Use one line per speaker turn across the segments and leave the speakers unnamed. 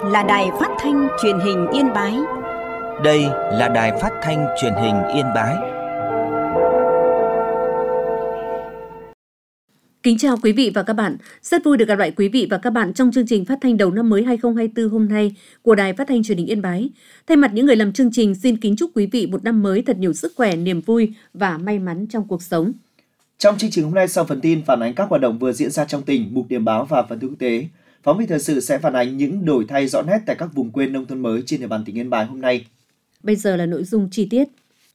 là Đài Phát thanh Truyền hình Yên Bái.
Đây là Đài Phát thanh Truyền hình Yên Bái.
Kính chào quý vị và các bạn. Rất vui được gặp lại quý vị và các bạn trong chương trình phát thanh đầu năm mới 2024 hôm nay của Đài Phát thanh Truyền hình Yên Bái. Thay mặt những người làm chương trình, xin kính chúc quý vị một năm mới thật nhiều sức khỏe, niềm vui và may mắn trong cuộc sống.
Trong chương trình hôm nay, sau phần tin phản ánh các hoạt động vừa diễn ra trong tỉnh, mục điểm báo và phần tin quốc tế, phóng viên thời sự sẽ phản ánh những đổi thay rõ nét tại các vùng quê nông thôn mới trên địa bàn tỉnh Yên Bái hôm nay.
Bây giờ là nội dung chi tiết.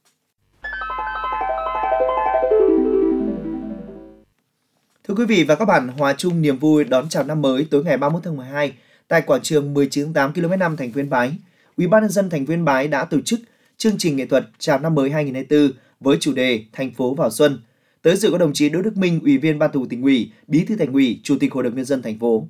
Thưa quý vị và các bạn, hòa chung niềm vui đón chào năm mới tối ngày 31 tháng 12 tại quảng trường 19/8 km5 thành phố Yên Bái, UBND thành phố Yên Bái đã tổ chức chương trình nghệ thuật chào năm mới 2024 với chủ đề Thành phố vào xuân. Tới dự có đồng chí Đỗ Đức Minh, Ủy viên Ban Thường vụ Tỉnh ủy, Bí thư Thành ủy, Chủ tịch Hội đồng nhân dân thành phố.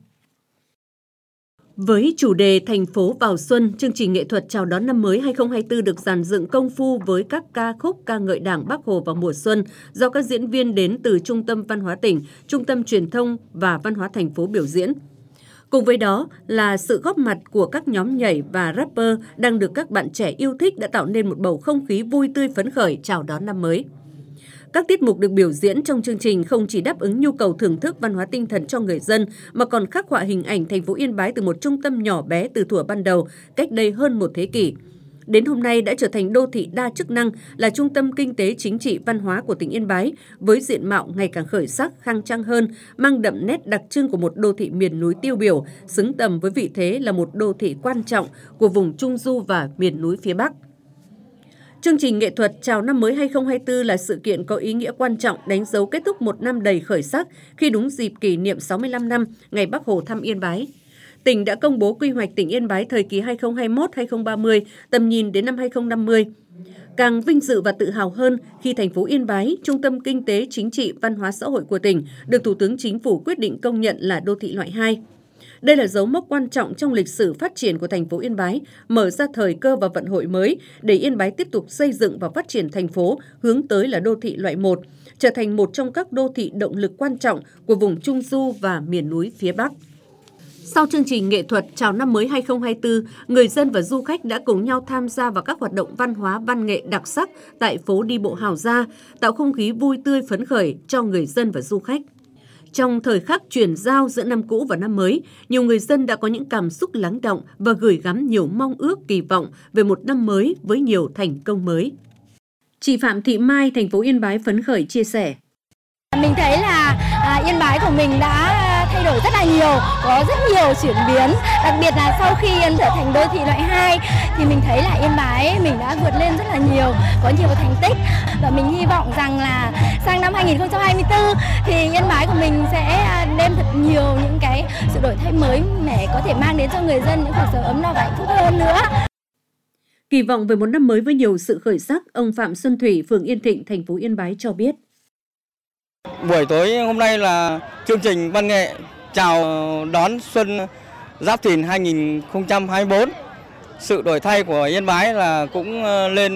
Với chủ đề Thành phố vào xuân, chương trình nghệ thuật chào đón năm mới 2024 được dàn dựng công phu với các ca khúc ca ngợi Đảng, Bác Hồ vào mùa xuân do các diễn viên đến từ Trung tâm Văn hóa tỉnh, Trung tâm Truyền thông và Văn hóa thành phố biểu diễn. Cùng với đó là sự góp mặt của các nhóm nhảy và rapper đang được các bạn trẻ yêu thích đã tạo nên một bầu không khí vui tươi phấn khởi chào đón năm mới. Các tiết mục được biểu diễn trong chương trình không chỉ đáp ứng nhu cầu thưởng thức văn hóa tinh thần cho người dân mà còn khắc họa hình ảnh thành phố Yên Bái từ một trung tâm nhỏ bé từ thuở ban đầu, cách đây hơn một thế kỷ. Đến hôm nay đã trở thành đô thị đa chức năng, là trung tâm kinh tế, chính trị, văn hóa của tỉnh Yên Bái, với diện mạo ngày càng khởi sắc, khang trang hơn, mang đậm nét đặc trưng của một đô thị miền núi tiêu biểu, xứng tầm với vị thế là một đô thị quan trọng của vùng Trung Du và miền núi phía Bắc. Chương trình nghệ thuật chào năm mới 2024 là sự kiện có ý nghĩa quan trọng đánh dấu kết thúc một năm đầy khởi sắc khi đúng dịp kỷ niệm 65 năm ngày Bác Hồ thăm Yên Bái. Tỉnh đã công bố quy hoạch tỉnh Yên Bái thời kỳ 2021-2030, tầm nhìn đến năm 2050. Càng vinh dự và tự hào hơn khi thành phố Yên Bái, trung tâm kinh tế, chính trị, văn hóa xã hội của tỉnh, được Thủ tướng Chính phủ quyết định công nhận là đô thị loại 2. Đây là dấu mốc quan trọng trong lịch sử phát triển của thành phố Yên Bái, mở ra thời cơ và vận hội mới để Yên Bái tiếp tục xây dựng và phát triển thành phố hướng tới là đô thị loại 1, trở thành một trong các đô thị động lực quan trọng của vùng Trung Du và miền núi phía Bắc. Sau chương trình nghệ thuật chào năm mới 2024, người dân và du khách đã cùng nhau tham gia vào các hoạt động văn hóa văn nghệ đặc sắc tại phố đi bộ Hào Gia, tạo không khí vui tươi phấn khởi cho người dân và du khách. Trong thời khắc chuyển giao giữa năm cũ và năm mới, nhiều người dân đã có những cảm xúc lắng đọng và gửi gắm nhiều mong ước kỳ vọng về một năm mới với nhiều thành công mới. Chị Phạm Thị Mai, thành phố Yên Bái phấn khởi chia sẻ.
Mình thấy là Yên Bái của mình đã thay đổi rất là nhiều, có rất nhiều chuyển biến. Đặc biệt là sau khi trở thành đô thị loại 2 thì mình thấy là Yên Bái mình đã vượt lên rất là nhiều, có nhiều thành tích. Và mình hy vọng rằng là sang năm 2024 thì Yên Bái của mình sẽ đem thật nhiều những cái sự đổi thay mới mẻ có thể mang đến cho người dân những cuộc sống ấm no và hạnh phúc hơn nữa.
Kỳ vọng về một năm mới với nhiều sự khởi sắc, ông Phạm Xuân Thủy, phường Yên Thịnh, thành phố Yên Bái cho biết.
Buổi tối hôm nay là chương trình văn nghệ chào đón xuân Giáp Thìn 2024. Sự đổi thay của Yên Bái là cũng lên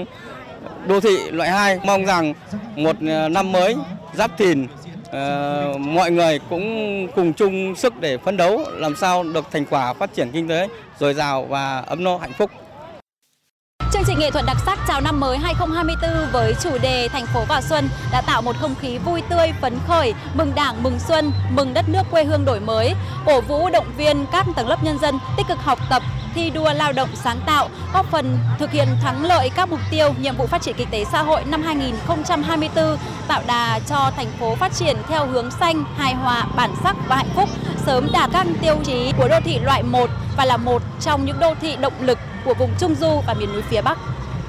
đô thị loại 2. Mong rằng một năm mới Giáp Thìn mọi người cũng cùng chung sức để phấn đấu làm sao được thành quả phát triển kinh tế dồi dào và ấm no hạnh phúc.
Chương trình nghệ thuật đặc sắc chào năm mới 2024 với chủ đề Thành phố vào xuân đã tạo một không khí vui tươi, phấn khởi, mừng Đảng, mừng xuân, mừng đất nước quê hương đổi mới, cổ vũ động viên các tầng lớp nhân dân tích cực học tập, thi đua lao động sáng tạo, góp phần thực hiện thắng lợi các mục tiêu, nhiệm vụ phát triển kinh tế xã hội năm 2024, tạo đà cho thành phố phát triển theo hướng xanh, hài hòa, bản sắc và hạnh phúc, sớm đạt các tiêu chí của đô thị loại 1 và là một trong những đô thị động lực của vùng Trung Du và miền núi phía Bắc.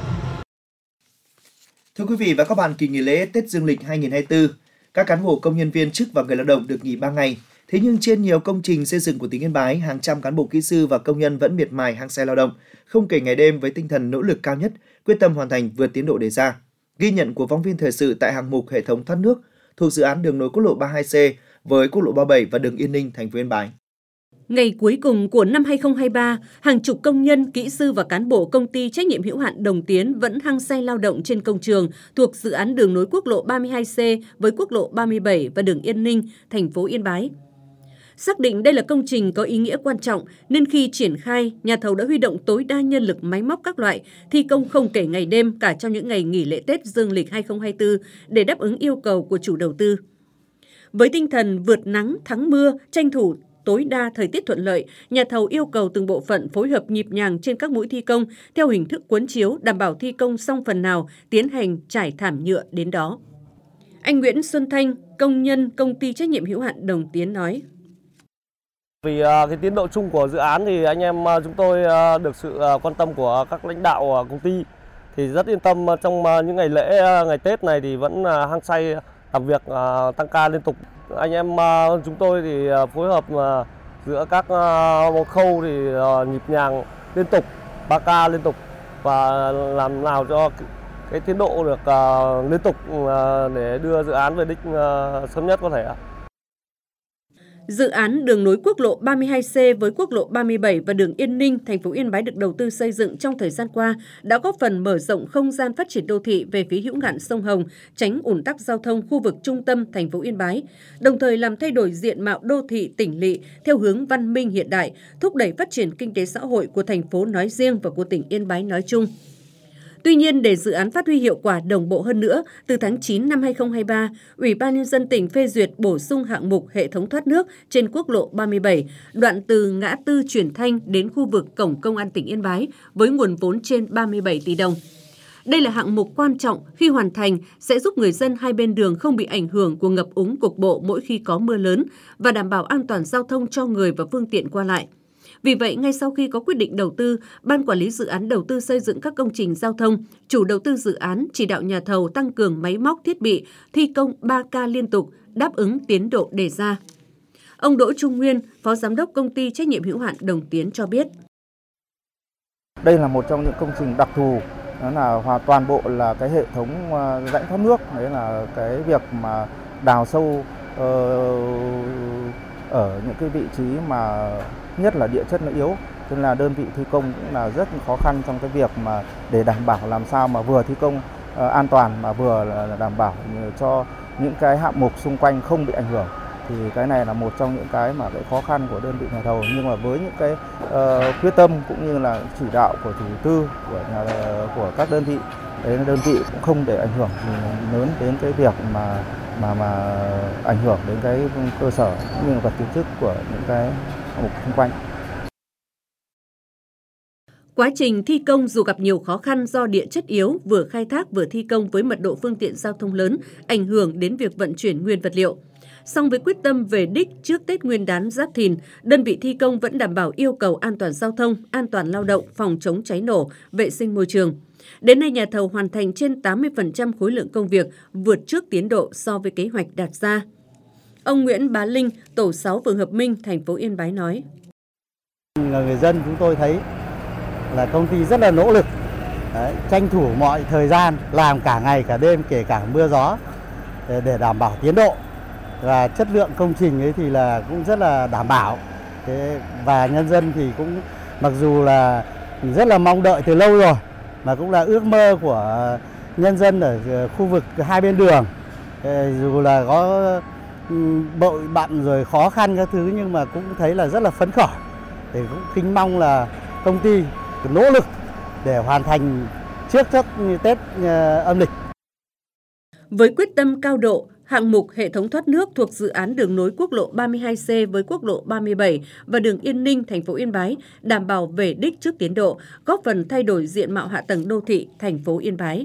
Thưa quý vị và các bạn, kỳ nghỉ lễ Tết Dương lịch 2024, các cán bộ, công nhân viên chức và người lao động được nghỉ 3 ngày. Thế nhưng trên nhiều công trình xây dựng của tỉnh Yên Bái, hàng trăm cán bộ kỹ sư và công nhân vẫn miệt mài hăng say lao động, không kể ngày đêm với tinh thần nỗ lực cao nhất, quyết tâm hoàn thành vượt tiến độ đề ra. Ghi nhận của phóng viên thời sự tại hạng mục hệ thống thoát nước thuộc dự án đường nối quốc lộ 32C với quốc lộ 37 và đường Yên Ninh, thành phố Yên Bái.
Ngày cuối cùng của năm 2023, hàng chục công nhân, kỹ sư và cán bộ công ty trách nhiệm hữu hạn Đồng Tiến vẫn hăng say lao động trên công trường thuộc dự án đường nối quốc lộ 32C với quốc lộ 37 và đường Yên Ninh, thành phố Yên Bái. Xác định đây là công trình có ý nghĩa quan trọng nên khi triển khai, nhà thầu đã huy động tối đa nhân lực máy móc các loại, thi công không kể ngày đêm cả trong những ngày nghỉ lễ Tết Dương lịch 2024 để đáp ứng yêu cầu của chủ đầu tư. Với tinh thần vượt nắng thắng mưa, tranh thủ tối đa thời tiết thuận lợi, nhà thầu yêu cầu từng bộ phận phối hợp nhịp nhàng trên các mũi thi công theo hình thức cuốn chiếu, đảm bảo thi công xong phần nào, tiến hành trải thảm nhựa đến đó. Anh Nguyễn Xuân Thanh, công nhân công ty trách nhiệm hữu hạn Đồng Tiến nói:
Vì cái tiến độ chung của dự án thì anh em chúng tôi được sự quan tâm của các lãnh đạo công ty thì rất yên tâm. Trong những ngày lễ, ngày Tết này thì vẫn hăng say làm việc, tăng ca liên tục. Anh em chúng tôi thì phối hợp giữa các khâu thì nhịp nhàng liên tục, 3 ca liên tục và làm nào cho cái tiến độ được liên tục để đưa dự án về đích sớm nhất có thể.
Dự án đường nối quốc lộ 32C với quốc lộ 37 và đường Yên Ninh, thành phố Yên Bái được đầu tư xây dựng trong thời gian qua đã góp phần mở rộng không gian phát triển đô thị về phía hữu ngạn sông Hồng, tránh ùn tắc giao thông khu vực trung tâm thành phố Yên Bái, đồng thời làm thay đổi diện mạo đô thị tỉnh lỵ theo hướng văn minh hiện đại, thúc đẩy phát triển kinh tế xã hội của thành phố nói riêng và của tỉnh Yên Bái nói chung. Tuy nhiên, để dự án phát huy hiệu quả đồng bộ hơn nữa, từ tháng 9 năm 2023, Ủy ban Nhân dân tỉnh phê duyệt bổ sung hạng mục hệ thống thoát nước trên quốc lộ 37, đoạn từ ngã tư Chuyển Thanh đến khu vực Cổng Công an tỉnh Yên Bái với nguồn vốn trên 37 tỷ đồng. Đây là hạng mục quan trọng khi hoàn thành sẽ giúp người dân hai bên đường không bị ảnh hưởng của ngập úng cục bộ mỗi khi có mưa lớn và đảm bảo an toàn giao thông cho người và phương tiện qua lại. Vì vậy, ngay sau khi có quyết định đầu tư, Ban Quản lý Dự án Đầu tư xây dựng các công trình giao thông, chủ đầu tư dự án chỉ đạo nhà thầu tăng cường máy móc thiết bị, thi công 3 ca liên tục, đáp ứng tiến độ đề ra. Ông Đỗ Trung Nguyên, Phó Giám đốc Công ty Trách nhiệm hữu hạn Đồng Tiến cho biết.
Đây là một trong những công trình đặc thù, đó là toàn bộ là cái hệ thống rãnh thoát nước, đấy là cái việc mà đào sâu ở những cái vị trí mà nhất là địa chất nó yếu, cho nên là đơn vị thi công cũng là rất khó khăn trong cái việc mà để đảm bảo làm sao mà vừa thi công an toàn mà vừa là đảm bảo cho những cái hạng mục xung quanh không bị ảnh hưởng. Thì cái này là một trong những cái mà cái khó khăn của đơn vị nhà thầu, nhưng mà với những cái quyết tâm cũng như là chỉ đạo của chủ đầu tư của các đơn vị, đấy, đơn vị cũng không để ảnh hưởng lớn đến cái việc mà ảnh hưởng đến cái cơ sở cũng như là vật kiến trúc của những cái mục xung quanh.
Quá trình thi công dù gặp nhiều khó khăn do địa chất yếu, vừa khai thác vừa thi công với mật độ phương tiện giao thông lớn, ảnh hưởng đến việc vận chuyển nguyên vật liệu. Song với quyết tâm về đích trước Tết Nguyên đán Giáp Thìn, đơn vị thi công vẫn đảm bảo yêu cầu an toàn giao thông, an toàn lao động, phòng chống cháy nổ, vệ sinh môi trường. Đến nay, nhà thầu hoàn thành trên 80% khối lượng công việc, vượt trước tiến độ so với kế hoạch đặt ra. Ông Nguyễn Bá Linh, tổ 6 phường Hợp Minh, thành phố Yên Bái nói:
Là người dân chúng tôi thấy là công ty rất là nỗ lực, tranh thủ mọi thời gian, làm cả ngày cả đêm, kể cả mưa gió để đảm bảo tiến độ. Và chất lượng công trình ấy thì là cũng rất là đảm bảo. Và nhân dân thì cũng mặc dù là rất là mong đợi từ lâu rồi, mà cũng là ước mơ của nhân dân ở khu vực hai bên đường. Dù là có bội bặm rồi khó khăn các thứ nhưng mà cũng thấy là rất là phấn khởi. Thì cũng kính mong là công ty nỗ lực để hoàn thành trước Tết âm lịch.
Với quyết tâm cao độ, hạng mục hệ thống thoát nước thuộc dự án đường nối quốc lộ 32C với quốc lộ 37 và đường Yên Ninh, thành phố Yên Bái đảm bảo về đích trước tiến độ, góp phần thay đổi diện mạo hạ tầng đô thị thành phố Yên Bái.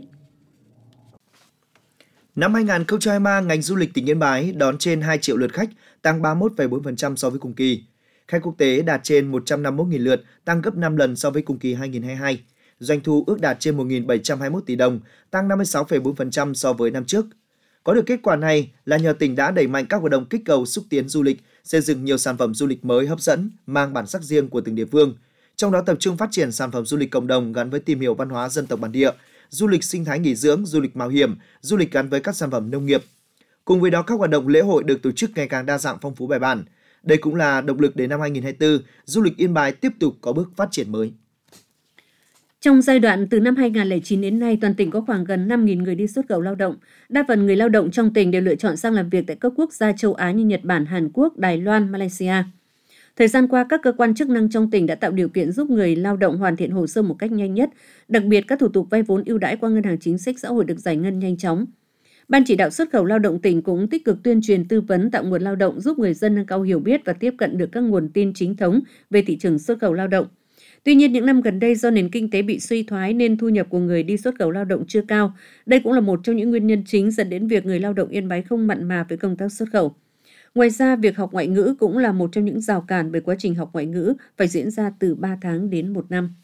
Năm 2023, ngành du lịch tỉnh Yên Bái đón trên 2 triệu lượt khách, tăng 31,4% so với cùng kỳ. Khách quốc tế đạt trên 151.000 lượt, tăng gấp 5 lần so với cùng kỳ 2022. Doanh thu ước đạt trên 1.721 tỷ đồng, tăng 56,4% so với năm trước. Có được kết quả này là nhờ tỉnh đã đẩy mạnh các hoạt động kích cầu xúc tiến du lịch, xây dựng nhiều sản phẩm du lịch mới hấp dẫn, mang bản sắc riêng của từng địa phương. Trong đó tập trung phát triển sản phẩm du lịch cộng đồng gắn với tìm hiểu văn hóa dân tộc bản địa, du lịch sinh thái nghỉ dưỡng, du lịch mạo hiểm, du lịch gắn với các sản phẩm nông nghiệp. Cùng với đó, các hoạt động lễ hội được tổ chức ngày càng đa dạng phong phú bài bản. Đây cũng là động lực để năm 2024, du lịch Yên Bái tiếp tục có bước phát triển mới.
Trong giai đoạn từ năm 2009 đến nay, toàn tỉnh có khoảng gần 5.000 người đi xuất khẩu lao động. Đa phần người lao động trong tỉnh đều lựa chọn sang làm việc tại các quốc gia châu Á như Nhật Bản, Hàn Quốc, Đài Loan, Malaysia. Thời gian qua, các cơ quan chức năng trong tỉnh đã tạo điều kiện giúp người lao động hoàn thiện hồ sơ một cách nhanh nhất. Đặc biệt, các thủ tục vay vốn ưu đãi qua Ngân hàng Chính sách Xã hội được giải ngân nhanh chóng. Ban chỉ đạo xuất khẩu lao động tỉnh cũng tích cực tuyên truyền tư vấn tạo nguồn lao động, giúp người dân nâng cao hiểu biết và tiếp cận được các nguồn tin chính thống về thị trường xuất khẩu lao động. Tuy nhiên, những năm gần đây do nền kinh tế bị suy thoái nên thu nhập của người đi xuất khẩu lao động chưa cao. Đây cũng là một trong những nguyên nhân chính dẫn đến việc người lao động Yên Bái không mặn mà với công tác xuất khẩu. Ngoài ra, việc học ngoại ngữ cũng là một trong những rào cản bởi quá trình học ngoại ngữ phải diễn ra từ 3 tháng đến 1 năm.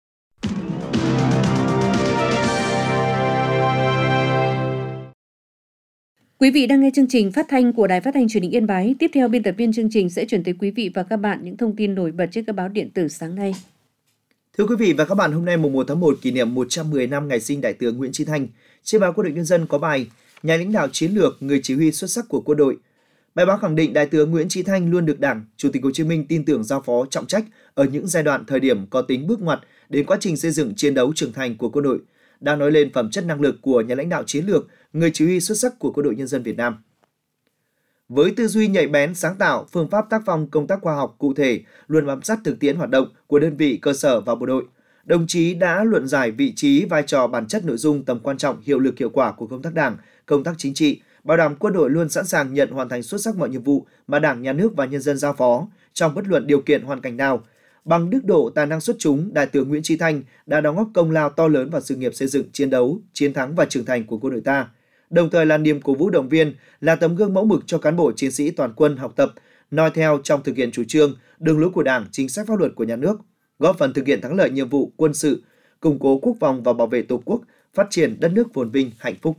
Quý vị đang nghe chương trình phát thanh của Đài Phát thanh Truyền hình Yên Bái. Tiếp theo, biên tập viên chương trình sẽ chuyển tới quý vị và các bạn những thông tin nổi bật trên các báo điện tử sáng nay.
Thưa quý vị và các bạn, hôm nay mùng 1 tháng 1 kỷ niệm 110 năm ngày sinh Đại tướng Nguyễn Chí Thanh. Trên báo Quân đội Nhân dân có bài Nhà lãnh đạo chiến lược, người chỉ huy xuất sắc của quân đội. Bài báo khẳng định Đại tướng Nguyễn Chí Thanh luôn được Đảng, Chủ tịch Hồ Chí Minh tin tưởng giao phó trọng trách ở những giai đoạn thời điểm có tính bước ngoặt đến quá trình xây dựng chiến đấu trưởng thành của quân đội, đang nói lên phẩm chất năng lực của nhà lãnh đạo chiến lược, người chỉ huy xuất sắc của Quân đội Nhân dân Việt Nam. Với tư duy nhạy bén, sáng tạo, phương pháp tác phong công tác khoa học cụ thể, luôn bám sát thực tiễn hoạt động của đơn vị, cơ sở và bộ đội, đồng chí đã luận giải vị trí, vai trò, bản chất, nội dung, tầm quan trọng, hiệu lực, hiệu quả của công tác Đảng, công tác chính trị, bảo đảm quân đội luôn sẵn sàng nhận hoàn thành xuất sắc mọi nhiệm vụ mà Đảng, Nhà nước và nhân dân giao phó trong bất luận điều kiện hoàn cảnh nào. Bằng đức độ, tài năng xuất chúng, Đại tướng Nguyễn Chí Thanh đã đóng góp công lao to lớn vào sự nghiệp xây dựng, chiến đấu, chiến thắng và trưởng thành của quân đội ta, đồng thời là niềm cổ vũ động viên, là tấm gương mẫu mực cho cán bộ chiến sĩ toàn quân học tập, noi theo trong thực hiện chủ trương, đường lối của Đảng, chính sách pháp luật của nhà nước, góp phần thực hiện thắng lợi nhiệm vụ quân sự, củng cố quốc phòng và bảo vệ Tổ quốc, phát triển đất nước phồn vinh, hạnh phúc.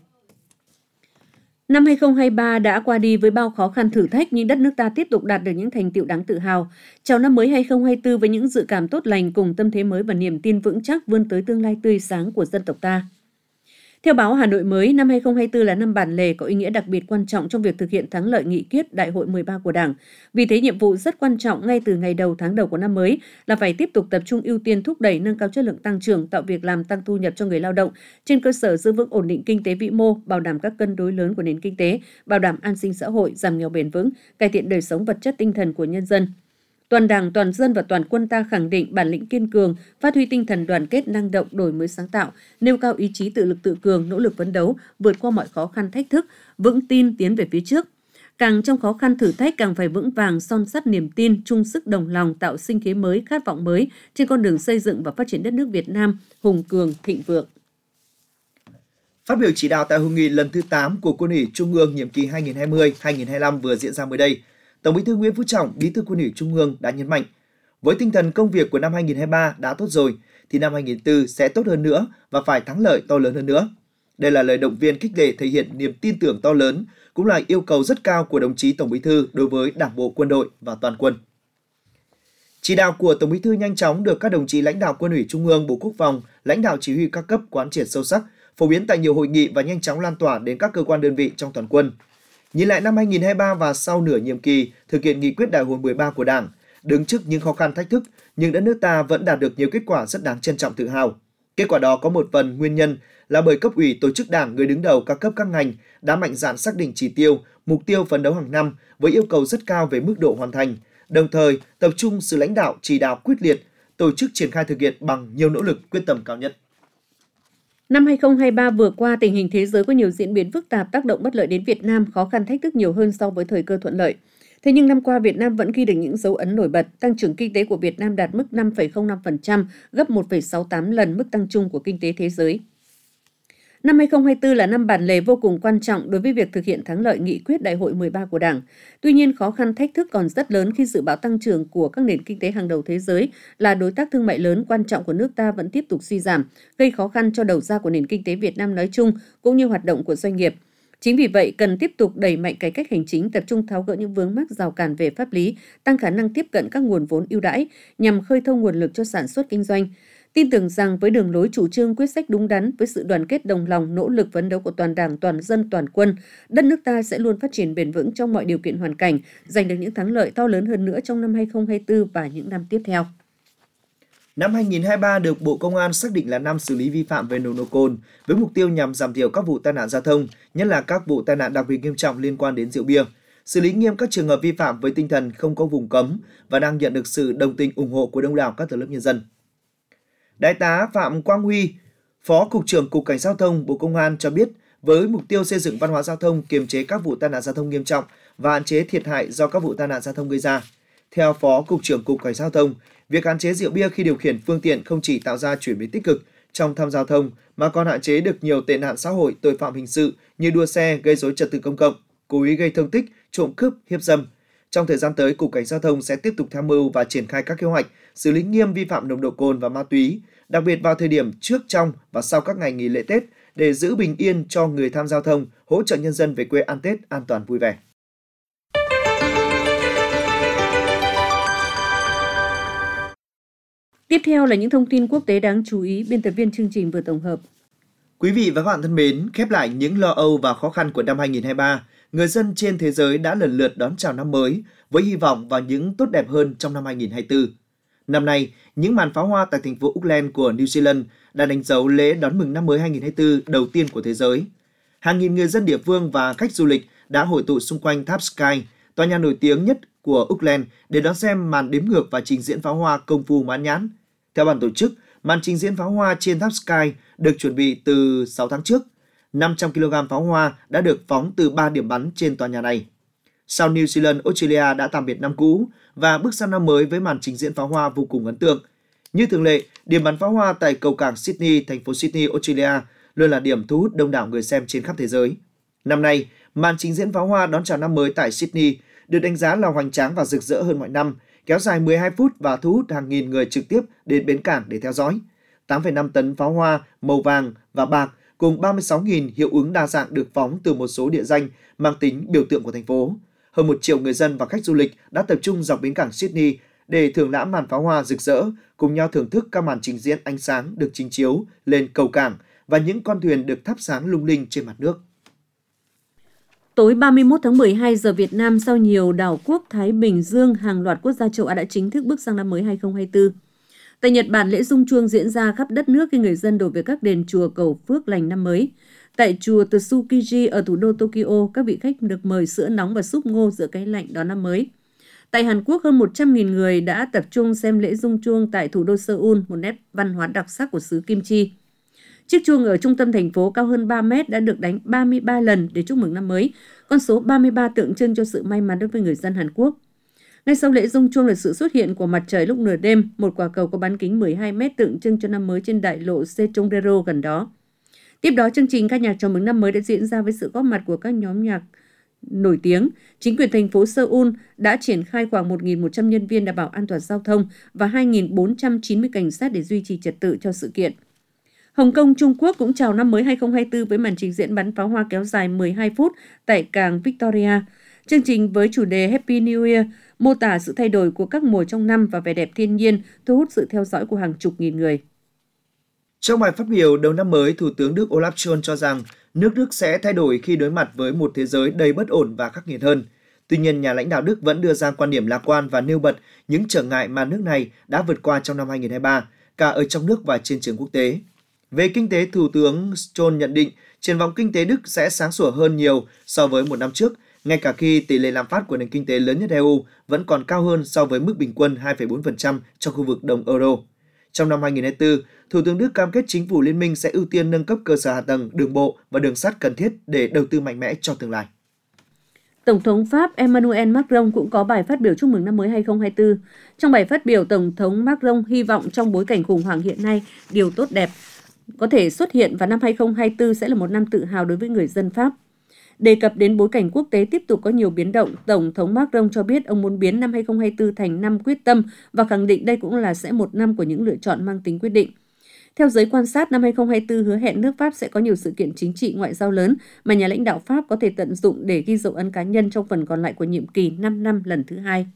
Năm 2023 đã qua đi với bao khó khăn thử thách nhưng đất nước ta tiếp tục đạt được những thành tựu đáng tự hào. Chào năm mới 2024 với những dự cảm tốt lành cùng tâm thế mới và niềm tin vững chắc vươn tới tương lai tươi sáng của dân tộc ta. Theo báo Hà Nội mới, năm 2024 là năm bản lề có ý nghĩa đặc biệt quan trọng trong việc thực hiện thắng lợi nghị quyết Đại hội 13 của Đảng. Vì thế, nhiệm vụ rất quan trọng ngay từ ngày tháng đầu của năm mới là phải tiếp tục tập trung ưu tiên thúc đẩy nâng cao chất lượng tăng trưởng, tạo việc làm, tăng thu nhập cho người lao động, trên cơ sở giữ vững ổn định kinh tế vĩ mô, bảo đảm các cân đối lớn của nền kinh tế, bảo đảm an sinh xã hội, giảm nghèo bền vững, cải thiện đời sống vật chất tinh thần của nhân dân. Toàn Đảng, toàn dân và toàn quân ta khẳng định bản lĩnh kiên cường, phát huy tinh thần đoàn kết năng động, đổi mới sáng tạo, nêu cao ý chí tự lực tự cường, nỗ lực phấn đấu, vượt qua mọi khó khăn thách thức, vững tin tiến về phía trước. Càng trong khó khăn thử thách càng phải vững vàng son sắt niềm tin, chung sức đồng lòng tạo sinh kế mới, khát vọng mới trên con đường xây dựng và phát triển đất nước Việt Nam hùng cường, thịnh vượng.
Phát biểu chỉ đạo tại hội nghị lần thứ 8 của Quân ủy Trung ương nhiệm kỳ 2020-2025 vừa diễn ra mới đây, Tổng Bí thư Nguyễn Phú Trọng, Bí thư Quân ủy Trung ương đã nhấn mạnh, với tinh thần công việc của năm 2023 đã tốt rồi, thì năm 2024 sẽ tốt hơn nữa và phải thắng lợi to lớn hơn nữa. Đây là lời động viên khích lệ thể hiện niềm tin tưởng to lớn, cũng là yêu cầu rất cao của đồng chí Tổng Bí thư đối với Đảng bộ quân đội và toàn quân. Chỉ đạo của Tổng Bí thư nhanh chóng được các đồng chí lãnh đạo Quân ủy Trung ương, Bộ Quốc phòng, lãnh đạo chỉ huy các cấp quán triệt sâu sắc, phổ biến tại nhiều hội nghị và nhanh chóng lan tỏa đến các cơ quan đơn vị trong toàn quân. Nhìn lại năm 2023 và sau nửa nhiệm kỳ thực hiện nghị quyết Đại hội 13 của Đảng, đứng trước những khó khăn thách thức, nhưng đất nước ta vẫn đạt được nhiều kết quả rất đáng trân trọng tự hào. Kết quả đó có một phần nguyên nhân là bởi cấp ủy, tổ chức Đảng, người đứng đầu các cấp các ngành đã mạnh dạn xác định chỉ tiêu, mục tiêu phấn đấu hàng năm với yêu cầu rất cao về mức độ hoàn thành, đồng thời tập trung sự lãnh đạo chỉ đạo quyết liệt, tổ chức triển khai thực hiện bằng nhiều nỗ lực quyết tâm cao nhất.
Năm 2023 vừa qua, tình hình thế giới có nhiều diễn biến phức tạp tác động bất lợi đến Việt Nam, khó khăn thách thức nhiều hơn so với thời cơ thuận lợi. Thế nhưng năm qua, Việt Nam vẫn ghi được những dấu ấn nổi bật. Tăng trưởng kinh tế của Việt Nam đạt mức 5,05%, gấp 1,68 lần mức tăng chung của kinh tế thế giới. Năm 2024 là năm bản lề vô cùng quan trọng đối với việc thực hiện thắng lợi nghị quyết Đại hội 13 của Đảng. Tuy nhiên, khó khăn thách thức còn rất lớn khi dự báo tăng trưởng của các nền kinh tế hàng đầu thế giới là đối tác thương mại lớn quan trọng của nước ta vẫn tiếp tục suy giảm, gây khó khăn cho đầu ra của nền kinh tế Việt Nam nói chung cũng như hoạt động của doanh nghiệp. Chính vì vậy, cần tiếp tục đẩy mạnh cải cách hành chính, tập trung tháo gỡ những vướng mắc rào cản về pháp lý, tăng khả năng tiếp cận các nguồn vốn ưu đãi nhằm khơi thông nguồn lực cho sản xuất kinh doanh. Tin tưởng rằng với đường lối chủ trương quyết sách đúng đắn, với sự đoàn kết đồng lòng, nỗ lực phấn đấu của toàn Đảng, toàn dân, toàn quân, đất nước ta sẽ luôn phát triển bền vững trong mọi điều kiện hoàn cảnh, giành được những thắng lợi to lớn hơn nữa trong năm 2024 và những năm tiếp theo.
Năm 2023 được Bộ Công an xác định là năm xử lý vi phạm về nồng độ cồn với mục tiêu nhằm giảm thiểu các vụ tai nạn giao thông, nhất là các vụ tai nạn đặc biệt nghiêm trọng liên quan đến rượu bia. Xử lý nghiêm các trường hợp vi phạm với tinh thần không có vùng cấm và đang nhận được sự đồng tình ủng hộ của đông đảo các tầng lớp nhân dân. Đại tá Phạm Quang Huy, Phó Cục trưởng Cục Cảnh sát giao thông Bộ Công an cho biết, với mục tiêu xây dựng văn hóa giao thông, kiềm chế các vụ tai nạn giao thông nghiêm trọng và hạn chế thiệt hại do các vụ tai nạn giao thông gây ra. Theo Phó Cục trưởng Cục Cảnh sát giao thông, việc hạn chế rượu bia khi điều khiển phương tiện không chỉ tạo ra chuyển biến tích cực trong tham gia giao thông mà còn hạn chế được nhiều tệ nạn xã hội, tội phạm hình sự như đua xe, gây rối trật tự công cộng, cố ý gây thương tích, trộm cướp, hiếp dâm. Trong thời gian tới, Cục Cảnh sát giao thông sẽ tiếp tục tham mưu và triển khai các kế hoạch xử lý nghiêm vi phạm nồng độ cồn và ma túy, đặc biệt vào thời điểm trước, trong và sau các ngày nghỉ lễ Tết để giữ bình yên cho người tham gia giao thông, hỗ trợ nhân dân về quê ăn Tết an toàn vui vẻ.
Tiếp theo là những thông tin quốc tế đáng chú ý biên tập viên chương trình vừa tổng hợp.
Quý vị và các bạn thân mến, khép lại những lo âu và khó khăn của năm 2023, người dân trên thế giới đã lần lượt đón chào năm mới với hy vọng vào những tốt đẹp hơn trong năm 2024. Năm nay, những màn pháo hoa tại thành phố Auckland của New Zealand đã đánh dấu lễ đón mừng năm mới 2024 đầu tiên của thế giới. Hàng nghìn người dân địa phương và khách du lịch đã hội tụ xung quanh tháp Sky, tòa nhà nổi tiếng nhất của Auckland, để đón xem màn đếm ngược và trình diễn pháo hoa công phu mãn nhãn. Theo ban tổ chức, màn trình diễn pháo hoa trên tháp Sky được chuẩn bị từ 6 tháng trước. 500 kg pháo hoa đã được phóng từ 3 điểm bắn trên tòa nhà này. Sau New Zealand, Australia đã tạm biệt năm cũ và bước sang năm mới với màn trình diễn pháo hoa vô cùng ấn tượng. Như thường lệ, điểm bắn pháo hoa tại cầu cảng Sydney, thành phố Sydney, Australia luôn là điểm thu hút đông đảo người xem trên khắp thế giới. Năm nay, màn trình diễn pháo hoa đón chào năm mới tại Sydney được đánh giá là hoành tráng và rực rỡ hơn mọi năm, kéo dài 12 phút và thu hút hàng nghìn người trực tiếp đến bến cảng để theo dõi. 8,5 tấn pháo hoa màu vàng và bạc cùng 36.000 hiệu ứng đa dạng được phóng từ một số địa danh mang tính biểu tượng của thành phố. Hơn 1 triệu người dân và khách du lịch đã tập trung dọc bến cảng Sydney để thưởng lãm màn pháo hoa rực rỡ, cùng nhau thưởng thức các màn trình diễn ánh sáng được trình chiếu lên cầu cảng và những con thuyền được thắp sáng lung linh trên mặt nước.
Tối 31 tháng 12 giờ Việt Nam, sau nhiều đảo quốc Thái Bình Dương, hàng loạt quốc gia châu Á đã chính thức bước sang năm mới 2024. Tại Nhật Bản, lễ rung chuông diễn ra khắp đất nước khi người dân đổ về các đền chùa cầu phước lành năm mới. Tại chùa Tsukiji ở thủ đô Tokyo, các vị khách được mời sữa nóng và súp ngô giữa cái lạnh đón năm mới. Tại Hàn Quốc, hơn 100.000 người đã tập trung xem lễ rung chuông tại thủ đô Seoul, một nét văn hóa đặc sắc của xứ Kim Chi. Chiếc chuông ở trung tâm thành phố cao hơn 3 mét đã được đánh 33 lần để chúc mừng năm mới. Con số 33 tượng trưng cho sự may mắn đối với người dân Hàn Quốc. Ngay sau lễ rung chuông là sự xuất hiện của mặt trời lúc nửa đêm, một quả cầu có bán kính 12 mét tượng trưng cho năm mới trên đại lộ Sejongdaero gần đó. Tiếp đó, chương trình ca nhạc chào mừng năm mới đã diễn ra với sự góp mặt của các nhóm nhạc nổi tiếng. Chính quyền thành phố Seoul đã triển khai khoảng 1.100 nhân viên đảm bảo an toàn giao thông và 2.490 cảnh sát để duy trì trật tự cho sự kiện. Hồng Kông, Trung Quốc cũng chào năm mới 2024 với màn trình diễn bắn pháo hoa kéo dài 12 phút tại cảng Victoria. Chương trình với chủ đề Happy New Year mô tả sự thay đổi của các mùa trong năm và vẻ đẹp thiên nhiên, thu hút sự theo dõi của hàng chục nghìn người.
Trong bài phát biểu đầu năm mới, Thủ tướng Đức Olaf Scholz cho rằng nước Đức sẽ thay đổi khi đối mặt với một thế giới đầy bất ổn và khắc nghiệt hơn. Tuy nhiên, nhà lãnh đạo Đức vẫn đưa ra quan điểm lạc quan và nêu bật những trở ngại mà nước này đã vượt qua trong năm 2023, cả ở trong nước và trên trường quốc tế. Về kinh tế, Thủ tướng Scholz nhận định triển vọng kinh tế Đức sẽ sáng sủa hơn nhiều so với một năm trước, ngay cả khi tỷ lệ lạm phát của nền kinh tế lớn nhất EU vẫn còn cao hơn so với mức bình quân 2,4% trong khu vực đồng euro. Trong năm 2024, Thủ tướng Đức cam kết chính phủ liên minh sẽ ưu tiên nâng cấp cơ sở hạ tầng, đường bộ và đường sắt cần thiết để đầu tư mạnh mẽ cho tương lai.
Tổng thống Pháp Emmanuel Macron cũng có bài phát biểu chúc mừng năm mới 2024. Trong bài phát biểu, Tổng thống Macron hy vọng trong bối cảnh khủng hoảng hiện nay, điều tốt đẹp có thể xuất hiện và năm 2024 sẽ là một năm tự hào đối với người dân Pháp. Đề cập đến bối cảnh quốc tế tiếp tục có nhiều biến động, Tổng thống Macron cho biết ông muốn biến năm 2024 thành năm quyết tâm và khẳng định đây cũng là sẽ một năm của những lựa chọn mang tính quyết định. Theo giới quan sát, năm 2024 hứa hẹn nước Pháp sẽ có nhiều sự kiện chính trị ngoại giao lớn mà nhà lãnh đạo Pháp có thể tận dụng để ghi dấu ấn cá nhân trong phần còn lại của nhiệm kỳ 5 năm lần thứ hai.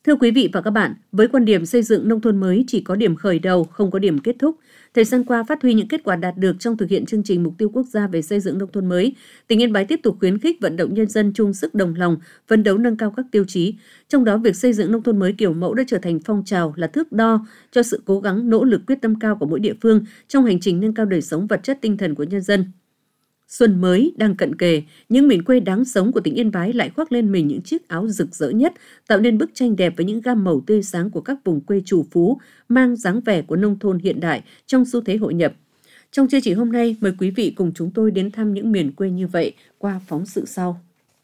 Thưa quý vị và các bạn, với quan điểm xây dựng nông thôn mới chỉ có điểm khởi đầu, không có điểm kết thúc, thời gian qua phát huy những kết quả đạt được trong thực hiện chương trình mục tiêu quốc gia về xây dựng nông thôn mới, tỉnh Yên Bái tiếp tục khuyến khích vận động nhân dân chung sức đồng lòng, phấn đấu nâng cao các tiêu chí. Trong đó, việc xây dựng nông thôn mới kiểu mẫu đã trở thành phong trào, là thước đo cho sự cố gắng, nỗ lực, quyết tâm cao của mỗi địa phương trong hành trình nâng cao đời sống vật chất tinh thần của nhân dân. Xuân mới đang cận kề, những miền quê đáng sống của tỉnh Yên Bái lại khoác lên mình những chiếc áo rực rỡ nhất, tạo nên bức tranh đẹp với những gam màu tươi sáng của các vùng quê trù phú, mang dáng vẻ của nông thôn hiện đại trong xu thế hội nhập. Trong chương trình hôm nay, mời quý vị cùng chúng tôi đến thăm những miền quê như vậy qua phóng sự sau.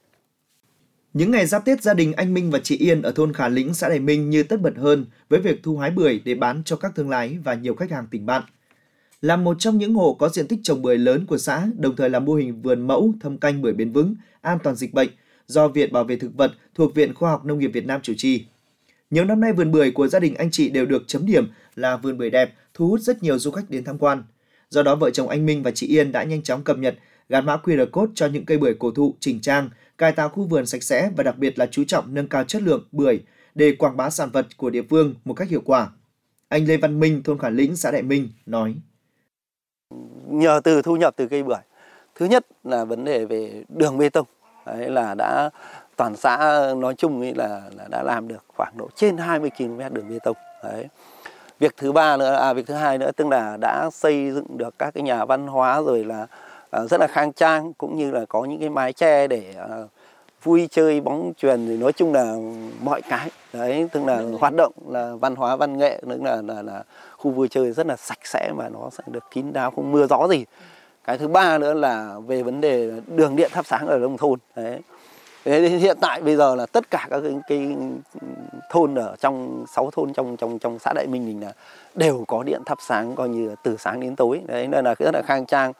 Những ngày giáp Tết, gia đình anh Minh và chị Yên ở thôn Khả Lĩnh, xã Đại Minh như tất bật hơn với việc thu hái bưởi để bán cho các thương lái và nhiều khách hàng tỉnh bạn. Là một trong những hộ có diện tích trồng bưởi lớn của xã, đồng thời là mô hình vườn mẫu thâm canh bưởi bền vững, an toàn dịch bệnh do Viện Bảo vệ Thực vật thuộc Viện Khoa học Nông nghiệp Việt Nam chủ trì. Nhiều năm nay, vườn bưởi của gia đình anh chị đều được chấm điểm là vườn bưởi đẹp, thu hút rất nhiều du khách đến tham quan. Do đó, vợ chồng anh Minh và chị Yên đã nhanh chóng cập nhật, gắn mã QR code cho những cây bưởi cổ thụ chỉnh trang, cải tạo khu vườn sạch sẽ và đặc biệt là chú trọng nâng cao chất lượng bưởi để quảng bá sản vật của địa phương một cách hiệu quả. Anh Lê Văn Minh, thôn Khả Lĩnh, xã Đại Minh nói:
Nhờ từ thu nhập từ cây bưởi, thứ nhất là vấn đề về đường bê tông, đấy là đã toàn xã nói chung ấy là đã làm được khoảng độ trên 20 km đường bê tông. Đấy. Việc thứ hai nữa tức là đã xây dựng được các cái nhà văn hóa rồi là rất là khang trang, cũng như là có những cái mái che để vui chơi bóng chuyền, thì nói chung là mọi cái đấy, tức là hoạt động là văn hóa văn nghệ, tức là khu vui chơi rất là sạch sẽ và nó sẽ được kín đáo, không mưa gió gì. Cái thứ ba nữa là về vấn đề đường điện thắp sáng ở nông thôn đấy. Thế hiện tại bây giờ là tất cả các cái thôn ở trong 6 thôn trong xã Đại Minh mình là đều có điện thắp sáng, coi như từ sáng đến tối đấy, nên là rất là khang trang.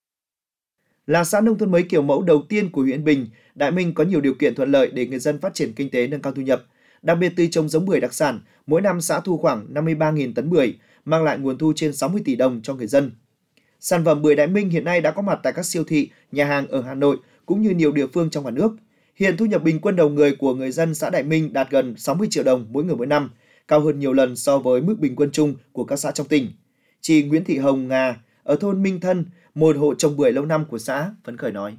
Là xã nông thôn mới kiểu mẫu đầu tiên của huyện Yên Bình, Đại Minh có nhiều điều kiện thuận lợi để người dân phát triển kinh tế, nâng cao thu nhập. Đặc biệt từ trồng giống bưởi đặc sản, mỗi năm xã thu khoảng 53.000 tấn bưởi, mang lại nguồn thu trên 60 tỷ đồng cho người dân. Sản phẩm bưởi Đại Minh hiện nay đã có mặt tại các siêu thị, nhà hàng ở Hà Nội cũng như nhiều địa phương trong cả nước. Hiện thu nhập bình quân đầu người của người dân xã Đại Minh đạt gần 60 triệu đồng mỗi người mỗi năm, cao hơn nhiều lần so với mức bình quân chung của các xã trong tỉnh. Chị Nguyễn Thị Hồng Nga ở thôn Minh Thân, một hộ trồng bưởi lâu năm của xã, phấn khởi nói: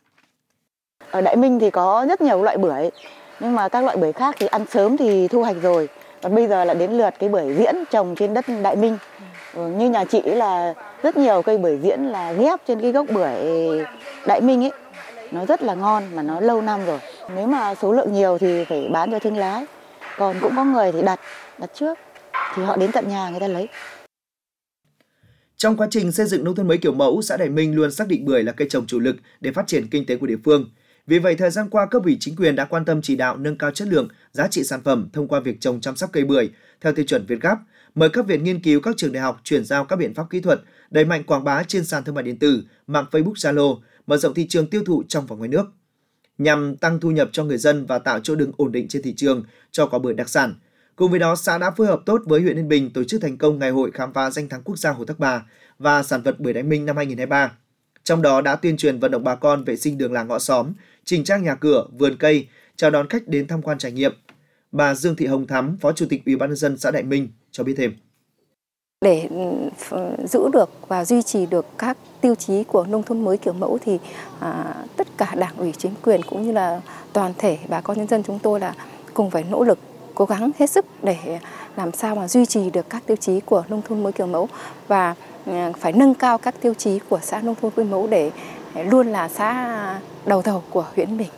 Ở Đại Minh thì có rất nhiều loại bưởi, nhưng mà các loại bưởi khác thì ăn sớm thì thu hoạch rồi. Còn bây giờ là đến lượt cái bưởi diễn trồng trên đất Đại Minh. Như nhà chị là rất nhiều cây bưởi diễn là ghép trên cái gốc bưởi Đại Minh ấy. Nó rất là ngon mà nó lâu năm rồi. Nếu mà số lượng nhiều thì phải bán cho thương lái. Còn cũng có người thì đặt trước, thì họ đến tận nhà người ta lấy.
Trong quá trình xây dựng nông thôn mới kiểu mẫu, xã Đại Minh luôn xác định bưởi là cây trồng chủ lực để phát triển kinh tế của địa phương. Vì vậy, thời gian qua, cấp ủy chính quyền đã quan tâm chỉ đạo nâng cao chất lượng, giá trị sản phẩm thông qua việc trồng chăm sóc cây bưởi theo tiêu chuẩn VietGAP, mời các viện nghiên cứu, các trường đại học chuyển giao các biện pháp kỹ thuật, đẩy mạnh quảng bá trên sàn thương mại điện tử, mạng Facebook, Zalo, mở rộng thị trường tiêu thụ trong và ngoài nước. Nhằm tăng thu nhập cho người dân và tạo chỗ đứng ổn định trên thị trường cho quả bưởi đặc sản. Cùng với đó, xã đã phối hợp tốt với huyện Yên Bình tổ chức thành công Ngày hội khám phá danh thắng quốc gia Hồ Thác Bà và sản vật bưởi Đại Minh năm 2023. Trong đó đã tuyên truyền vận động bà con vệ sinh đường làng ngõ xóm, chỉnh trang nhà cửa, vườn cây, chào đón khách đến tham quan trải nghiệm. Bà Dương Thị Hồng Thắm, Phó Chủ tịch Ủy ban nhân dân xã Đại Minh cho biết thêm:
Để giữ được và duy trì được các tiêu chí của nông thôn mới kiểu mẫu thì tất cả Đảng ủy, chính quyền cũng như là toàn thể bà con nhân dân chúng tôi là cùng phải nỗ lực, cố gắng hết sức để làm sao mà duy trì được các tiêu chí của nông thôn mới kiểu mẫu và phải nâng cao các tiêu chí của xã nông thôn kiểu mẫu để luôn là xã đầu tàu của huyện mình.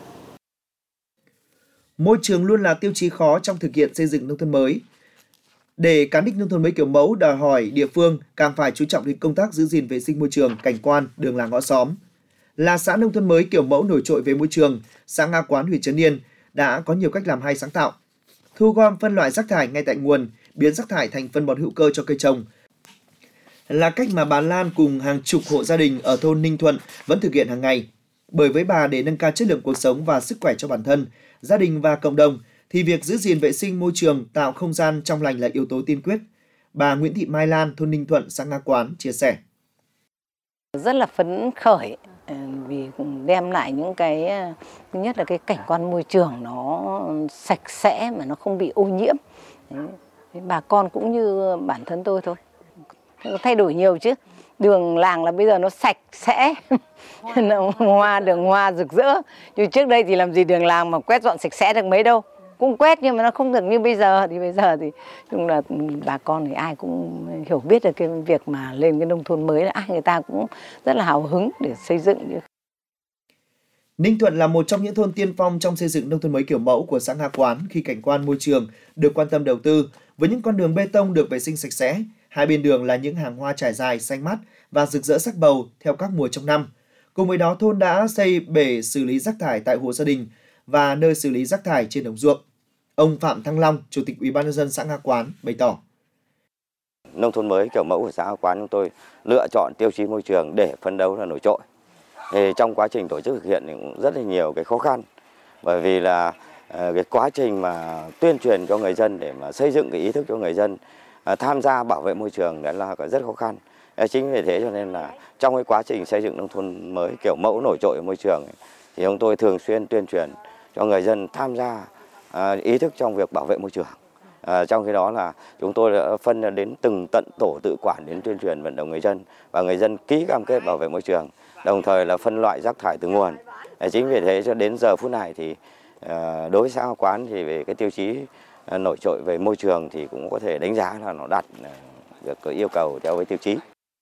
Môi trường luôn là tiêu chí khó trong thực hiện xây dựng nông thôn mới. Để cán đích nông thôn mới kiểu mẫu đòi hỏi địa phương càng phải chú trọng đến công tác giữ gìn vệ sinh môi trường, cảnh quan, đường làng ngõ xóm. Là xã nông thôn mới kiểu mẫu nổi trội về môi trường, xã Nga Quán, huyện Trấn Yên đã có nhiều cách làm hay sáng tạo. Thu gom phân loại rác thải ngay tại nguồn, biến rác thải thành phân bón hữu cơ cho cây trồng là cách mà bà Lan cùng hàng chục hộ gia đình ở thôn Ninh Thuận vẫn thực hiện hàng ngày. Bởi với bà, để nâng cao chất lượng cuộc sống và sức khỏe cho bản thân, gia đình và cộng đồng thì việc giữ gìn vệ sinh môi trường, tạo không gian trong lành là yếu tố tiên quyết. Bà Nguyễn Thị Mai Lan, thôn Ninh Thuận, xã Nga Quán chia sẻ:
Rất là phấn khởi vì cũng đem lại những cái, thứ nhất là cái cảnh quan môi trường nó sạch sẽ mà nó không bị ô nhiễm. Đấy. Bà con cũng như bản thân tôi thôi, thay đổi nhiều chứ. Đường làng là bây giờ nó sạch sẽ, đường hoa rực rỡ. Nhưng trước đây thì làm gì đường làng mà quét dọn sạch sẽ được mấy đâu. Cũng quét nhưng mà nó không được như bây giờ. Thì chung là bà con thì ai cũng hiểu biết được cái việc mà lên cái nông thôn mới là người ta cũng rất là hào hứng để xây dựng.
Ninh Thuận là một trong những thôn tiên phong trong xây dựng nông thôn mới kiểu mẫu của xã Nga Quán khi cảnh quan môi trường được quan tâm đầu tư, với những con đường bê tông được vệ sinh sạch sẽ. Hai bên đường là những hàng hoa trải dài, xanh mát và rực rỡ sắc bầu theo các mùa trong năm. Cùng với đó, thôn đã xây bể xử lý rác thải tại hộ gia đình và nơi xử lý rác thải trên đồng ruộng. Ông Phạm Thăng Long, Chủ tịch Ủy ban nhân dân xã Nga Quán bày tỏ:
Nông thôn mới kiểu mẫu của xã Nga Quán chúng tôi lựa chọn tiêu chí môi trường để phấn đấu là nổi trội. Thì trong quá trình tổ chức thực hiện thì cũng rất là nhiều cái khó khăn, bởi vì là cái quá trình mà tuyên truyền cho người dân để mà xây dựng cái ý thức cho người dân tham gia bảo vệ môi trường đã là rất khó khăn. Chính vì thế cho nên là trong cái quá trình xây dựng nông thôn mới kiểu mẫu nổi trội ở môi trường thì chúng tôi thường xuyên tuyên truyền cho người dân tham gia ý thức trong việc bảo vệ môi trường. Trong khi đó là chúng tôi đã phân đến từng tận tổ tự quản đến tuyên truyền vận động người dân và người dân ký cam kết bảo vệ môi trường, đồng thời là phân loại rác thải từ nguồn. Chính vì thế cho đến giờ phút này thì đối với xã Nga Quán thì về cái tiêu chí nổi trội về môi trường thì cũng có thể đánh giá là nó đạt được cái yêu cầu theo cái tiêu chí.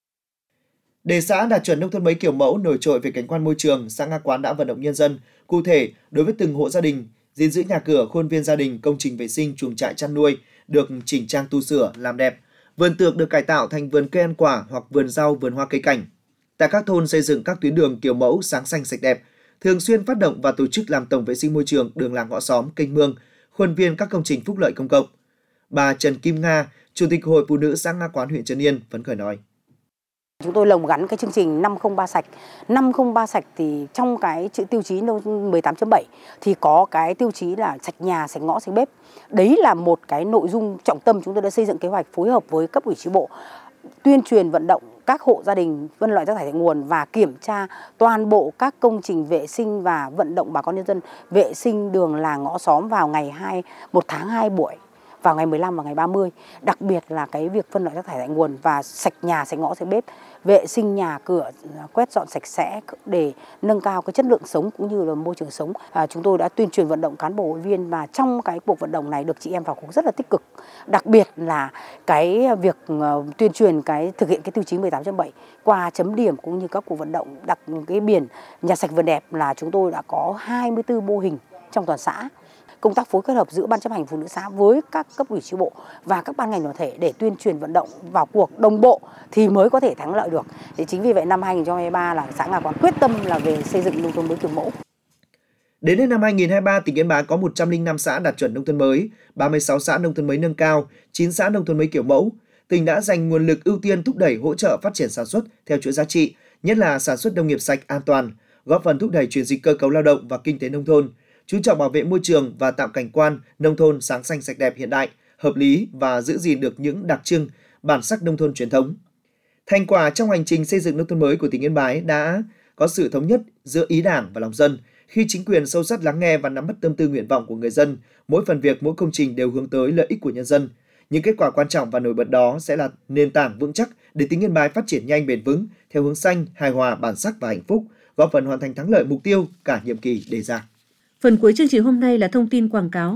Để xã đạt chuẩn nông thôn mới kiểu mẫu nổi trội về cảnh quan môi trường, xã Nga Quán đã vận động nhân dân, cụ thể đối với từng hộ gia đình, gìn giữ nhà cửa, khuôn viên gia đình, công trình vệ sinh, chuồng trại chăn nuôi được chỉnh trang tu sửa, làm đẹp. Vườn tược được cải tạo thành vườn cây ăn quả hoặc vườn rau, vườn hoa cây cảnh. Tại các thôn xây dựng các tuyến đường kiểu mẫu sáng xanh sạch đẹp, thường xuyên phát động và tổ chức làm tổng vệ sinh môi trường đường làng ngõ xóm, kênh mương, khuôn viên các công trình phúc lợi công cộng. Bà Trần Kim Nga, Chủ tịch Hội Phụ nữ xã Nga Quán, huyện Trấn Yên phấn khởi nói:
Chúng tôi lồng gắn cái chương trình 503 sạch. 503 sạch thì trong cái tiêu chí 18.7 thì có cái tiêu chí là sạch nhà, sạch ngõ, sạch bếp. Đấy là một cái nội dung trọng tâm chúng tôi đã xây dựng kế hoạch phối hợp với cấp ủy chi bộ, tuyên truyền vận động các hộ gia đình phân loại rác thải tại nguồn và kiểm tra toàn bộ các công trình vệ sinh và vận động bà con nhân dân vệ sinh đường làng ngõ xóm vào ngày 1 tháng 2 buổi, vào ngày 15 và ngày 30. Đặc biệt là cái việc phân loại rác thải tại nguồn và sạch nhà, sạch ngõ, sạch bếp, vệ sinh nhà cửa, quét dọn sạch sẽ để nâng cao cái chất lượng sống cũng như là môi trường sống. Chúng tôi đã tuyên truyền vận động cán bộ hội viên và trong cái cuộc vận động này được chị em vào cuộc rất là tích cực. Đặc biệt là cái việc tuyên truyền thực hiện cái tiêu chí 18.7 qua chấm điểm cũng như các cuộc vận động đặt cái biển nhà sạch vườn đẹp là chúng tôi đã có 24 mô hình trong toàn xã. Công tác phối kết hợp giữa Ban chấp hành Phụ nữ xã với các cấp ủy chi bộ và các ban ngành đoàn thể để tuyên truyền vận động vào cuộc đồng bộ thì mới có thể thắng lợi được. Thì chính vì vậy năm 2023 là xã Nga Quán quyết tâm là về xây dựng nông thôn mới kiểu mẫu.
Đến hết năm 2023, tỉnh Yên Bái có 105 xã đạt chuẩn nông thôn mới, 36 xã nông thôn mới nâng cao, 9 xã nông thôn mới kiểu mẫu. Tỉnh đã dành nguồn lực ưu tiên thúc đẩy hỗ trợ phát triển sản xuất theo chuỗi giá trị, nhất là sản xuất nông nghiệp sạch an toàn, góp phần thúc đẩy chuyển dịch cơ cấu lao động và kinh tế nông thôn, chú trọng bảo vệ môi trường và tạo cảnh quan nông thôn sáng xanh sạch đẹp hiện đại, hợp lý và giữ gìn được những đặc trưng, bản sắc nông thôn truyền thống. Thành quả trong hành trình xây dựng nông thôn mới của tỉnh Yên Bái đã có sự thống nhất giữa ý Đảng và lòng dân, khi chính quyền sâu sát lắng nghe và nắm bắt tâm tư nguyện vọng của người dân, mỗi phần việc, mỗi công trình đều hướng tới lợi ích của nhân dân. Những kết quả quan trọng và nổi bật đó sẽ là nền tảng vững chắc để tỉnh Yên Bái phát triển nhanh, bền vững theo hướng xanh, hài hòa, bản sắc và hạnh phúc, góp phần hoàn thành thắng lợi mục tiêu cả nhiệm kỳ đề ra.
Phần cuối chương trình hôm nay là thông tin quảng cáo.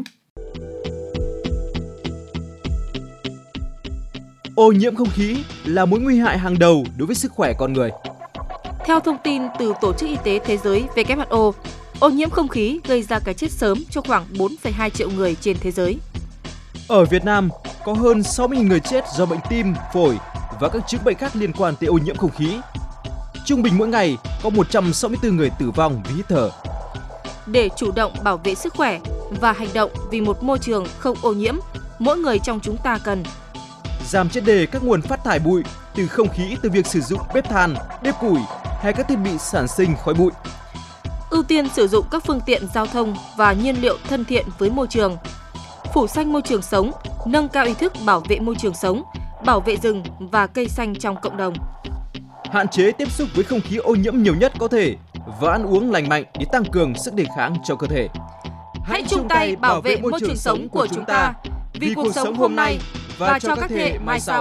Ô nhiễm không khí là mối nguy hại hàng đầu đối với sức khỏe con người.
Theo thông tin từ Tổ chức Y tế Thế giới WHO, ô nhiễm không khí gây ra cái chết sớm cho khoảng 4,2 triệu người trên thế giới.
Ở Việt Nam, có hơn 60.000 người chết do bệnh tim, phổi và các chứng bệnh khác liên quan tới ô nhiễm không khí. Trung bình mỗi ngày có 164 người tử vong vì hít thở.
Để chủ động bảo vệ sức khỏe và hành động vì một môi trường không ô nhiễm, mỗi người trong chúng ta cần
giảm triệt để các nguồn phát thải bụi từ không khí từ việc sử dụng bếp than, bếp củi hay các thiết bị sản sinh khói bụi.
Ưu tiên sử dụng các phương tiện giao thông và nhiên liệu thân thiện với môi trường. Phủ xanh môi trường sống, nâng cao ý thức bảo vệ môi trường sống, bảo vệ rừng và cây xanh trong cộng đồng.
hạn chế tiếp xúc với không khí ô nhiễm nhiều nhất có thể và ăn uống lành mạnh để tăng cường sức đề kháng cho cơ thể.
Hãy chung tay bảo vệ môi trường sống của chúng ta vì cuộc sống hôm nay và cho các thế hệ mai sau.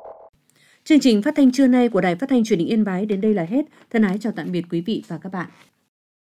Chương trình phát thanh trưa nay của Đài Phát thanh Truyền hình Yên Bái đến đây là hết. Thân ái chào tạm biệt quý vị và các bạn.